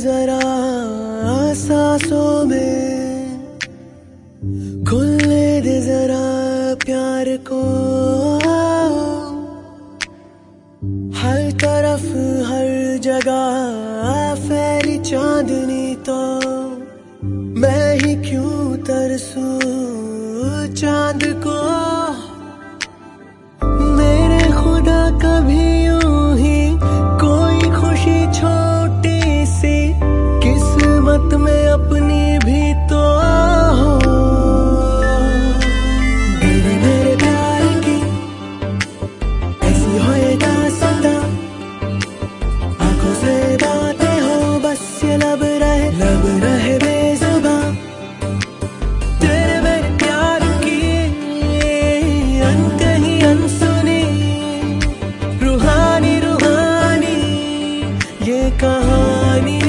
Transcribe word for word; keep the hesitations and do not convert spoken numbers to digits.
जरा सांसों में, खुलने दे जरा प्यार को। हर तरफ हर जगह फैली चांदनी तो मैं ही क्यों तरसूं चांद को। मेरे खुदा कभी यूं ही कोई खुशी छोटी सी किस्मत में अपनी भी तो हो। मेरे मेरे प्यार की ऐसी होए दास्तां, आंखों से बातें हो बस ये लब रहे लब रहे बेज़ुबां। तेरे मेरे प्यार की अनकही अनसुनी रूहानी रूहानी ये कहानी।